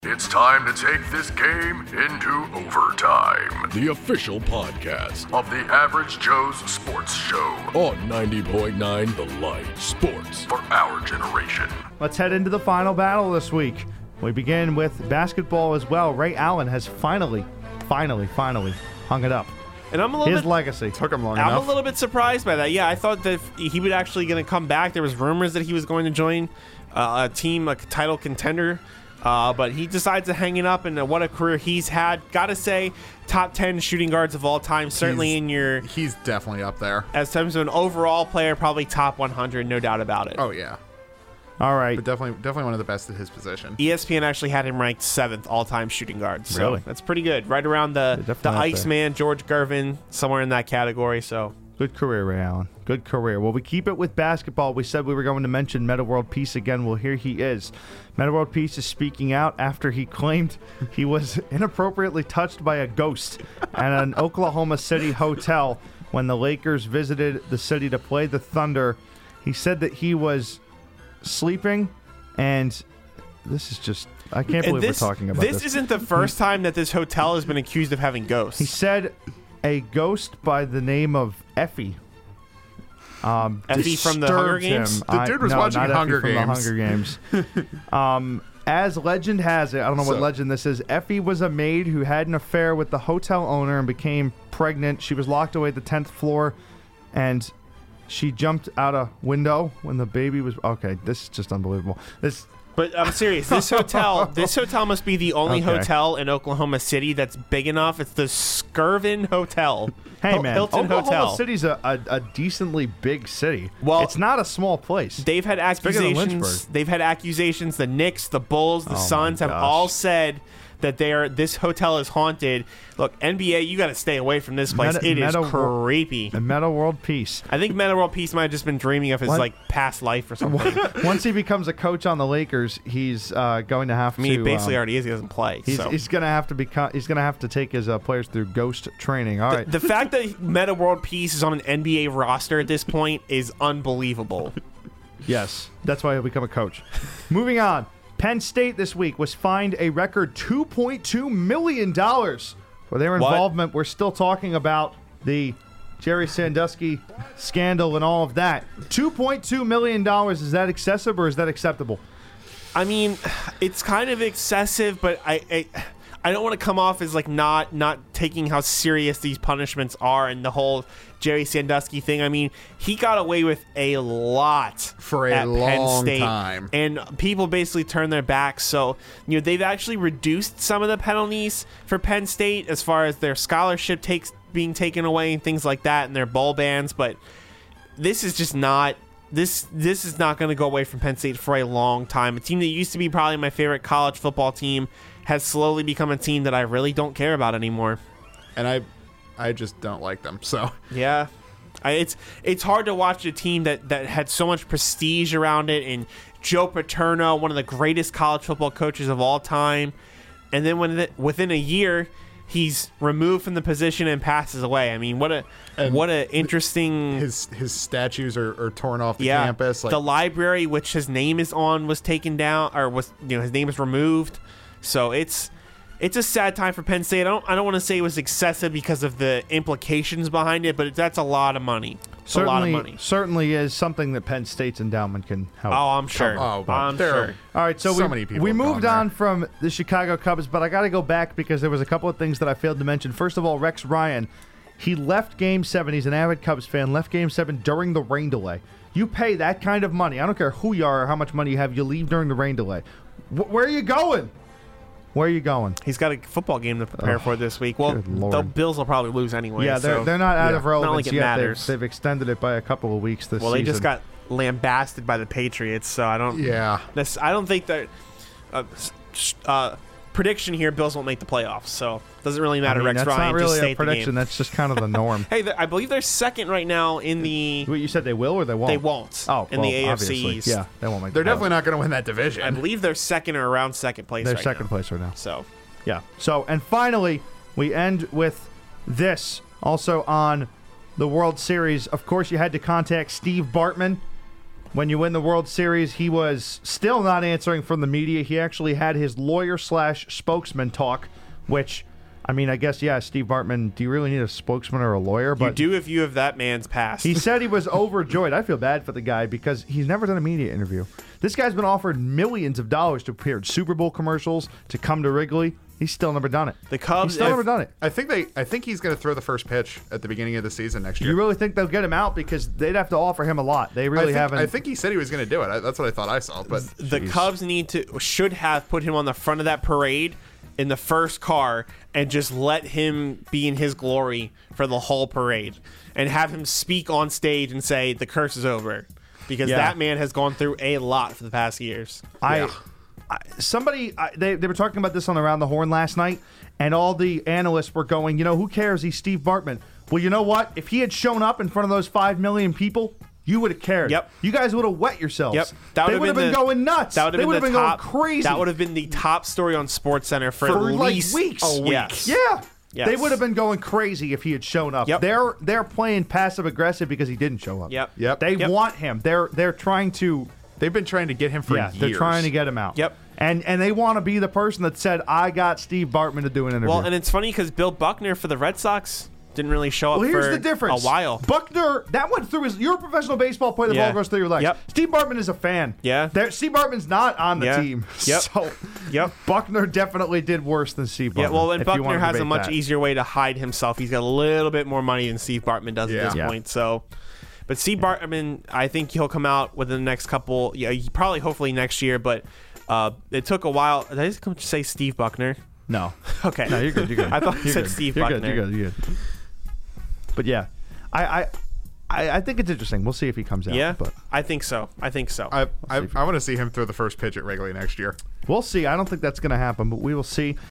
It's time to take this game into overtime. The official podcast of the Average Joe's Sports Show on 90.9 The Light, sports for our generation. Let's head into the final battle this week. We begin with basketball as well. Ray Allen has finally hung it up. And I'm a little His legacy. Took him long I'm enough. a little bit surprised by that. Yeah, I thought that he would actually going to come back. There was rumors that he was going to join a team, a title contender. But he decides to hang it up, and what a career he's had. Gotta say, top 10 shooting guards of all time. Certainly He's definitely up there. as terms of an overall player, probably top 100, no doubt about it. Oh, yeah. All right. But definitely one of the best at his position. ESPN actually had him ranked 7th all-time shooting guard. So Really? that's pretty good. Right around the definitely up there. Iceman, George Gervin, somewhere in that category. So Good career, Ray Allen. Good career. Well, we keep it with basketball. We said we were going to mention Metta World Peace again. Well, here he is. Metta World Peace is speaking out after he claimed he was inappropriately touched by a ghost at an Oklahoma City hotel when the Lakers visited the city to play the Thunder. He said that he was sleeping, and this is just... I can't believe we're talking about this. This isn't the first time that this hotel has been accused of having ghosts. He said a ghost by the name of Effie. Effie from the Hunger disturbed Games? him. The dude was no, watching not Hunger Effie Games. from the Hunger Games. As legend has it, I don't know what legend this is, Effie was a maid who had an affair with the hotel owner and became pregnant. She was locked away at the 10th floor, and she jumped out a window when the baby was... Okay, this is just unbelievable. But I'm serious. This hotel must be the only Okay. hotel in Oklahoma City that's big enough. It's the Skirvin Hotel. Hey, man, Hilton Oklahoma Hotel. City's a decently big city. Well, it's not a small place. They've had bigger than accusations. Lynchburg. They've had accusations. The Knicks, the Bulls, the Oh, my Suns have gosh. all said that this hotel is haunted. Look, NBA, you got to stay away from this place. It is creepy. The Metta World Peace. I think Metta World Peace might have just been dreaming of his past life or something. Once he becomes a coach on the Lakers, he's going to have to. I mean, he basically already is. He doesn't play. He's, so. he's going to have to become. He's going to have to take his players through ghost training. All right. The fact that Metta World Peace is on an NBA roster at this point is unbelievable. Yes, that's why he'll become a coach. Moving on. Penn State this week was fined a record $2.2 million for their involvement. We're still talking about the Jerry Sandusky scandal and all of that. $2.2 million, is that excessive or is that acceptable? I mean, it's kind of excessive, but I don't want to come off as like not taking how serious these punishments are and the whole Jerry Sandusky thing. I mean, he got away with a lot For a at long Penn State, time. and people basically turned their backs. So, they've actually reduced some of the penalties for Penn State as far as their scholarship being taken away and things like that, and their bowl bans. But this is just not. This is not going to go away from Penn State for a long time. A team that used to be probably my favorite college football team has slowly become a team that I really don't care about anymore. And I just don't like them. So Yeah. It's hard to watch a team that had so much prestige around it, and Joe Paterno, one of the greatest college football coaches of all time, and then within a year he's removed from the position and passes away. I mean, what a interesting... his statues are torn off the campus. The library which his name is on was taken down, or his name is removed. So it's a sad time for Penn State. I don't want to say it was excessive because of the implications behind it, but that's a lot of money. It's a lot of money. Certainly is something that Penn State's endowment can help. Oh, I'm sure. I'm sure. All right, so many people we have moved gone on from the Chicago Cubs, but I got to go back because there was a couple of things that I failed to mention. First of all, Rex Ryan, he left Game 7. He's an avid Cubs fan, left Game 7 during the rain delay. You pay that kind of money. I don't care who you are or how much money you have. You leave during the rain delay. Where are you going? Where are you going? He's got a football game to prepare for this week. Well, the Bills will probably lose anyway. Yeah, they're not out of relevance not like it yet. matters. They've extended it by a couple of weeks this season. Well, they just got lambasted by the Patriots, so I don't. Yeah. I don't think that. Prediction here: Bills won't make the playoffs, so it doesn't really matter. Rex that's Ryan not really just a stayed the prediction. game. That's just kind of the norm. Hey, I believe they're second right now in the. Wait, you said they will or they won't? They won't. Oh, in the AFC obviously. East. Yeah, they won't make. They're the definitely playoffs. not going to win that division. I believe they're second or around second place. They're right second now. place right now. So, yeah. So, and finally, we end with this. Also on the World Series, of course, you had to contact Steve Bartman. When you win the World Series, he was still not answering from the media. He actually had his lawyer/spokesman talk, which, I mean, I guess, yeah, Steve Bartman, do you really need a spokesman or a lawyer? But you do if you have that man's past. he said he was overjoyed. I feel bad for the guy because he's never done a media interview. This guy's been offered millions of dollars to appear in Super Bowl commercials, to come to Wrigley. He's still never done it. The Cubs He's still never done it. I think he's going to throw the first pitch at the beginning of the season next year. You really think they'll get him out? Because they'd have to offer him a lot. They really haven't. I think he said he was going to do it. That's what I thought I saw. But the Cubs should have put him on the front of that parade in the first car and just let him be in his glory for the whole parade and have him speak on stage and say the curse is over, because that man has gone through a lot for the past years. They were talking about this on Around the Horn last night, and all the analysts were going, who cares? He's Steve Bartman. Well, you know what? If he had shown up in front of those 5 million people, you would have cared. Yep. You guys would have wet yourselves. Yep. They would have been going nuts. They would have been going crazy. That would have been the top story on SportsCenter for at like least weeks. a week. Yes. Yeah. Yes. They would have been going crazy if he had shown up. Yep. They're playing passive aggressive because he didn't show up. Yep. They want him. They're trying to. They've been trying to get him for years. They're trying to get him out. Yep. And they want to be the person that said, I got Steve Bartman to do an interview. Well, and it's funny because Bill Buckner for the Red Sox didn't really show up here's for the difference. a while. Buckner, that went through his. You're a professional baseball player. The ball goes through your legs. Yep. Steve Bartman is a fan. Yeah. Steve Bartman's not on the team. Yep. So, Yep. Buckner definitely did worse than Steve Bartman. Yeah, well, and if you want Buckner to has a debate much that. easier way to hide himself. He's got a little bit more money than Steve Bartman does at this point. So, but Steve Bartman, I think he'll come out within the next couple. Yeah, probably, hopefully next year. But it took a while. Did I just say Steve Buckner? No. Okay. No, you're good. You're good. I thought you said Steve you're Buckner. Good, you're good. But yeah, I think it's interesting. We'll see if he comes out. Yeah, but I think so. I want to see him throw the first pitch at Wrigley next year. We'll see. I don't think that's going to happen, but we will see.